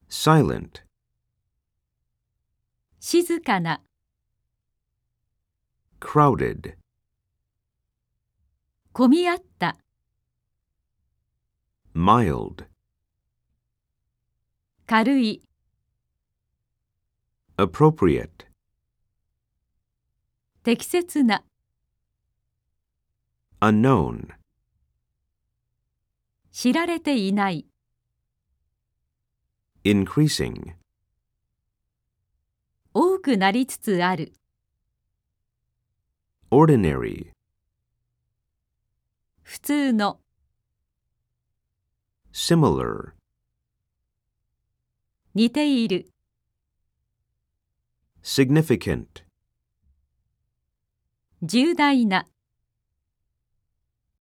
silent, 静かな、 crowded, 混み合った、 mild, 軽い、 appropriate, 適切な、 unknown, 知られていない、 increasing, 多くなりつつある、 ordinary, 普通の、 similar, 似ている、 significant. 重大な。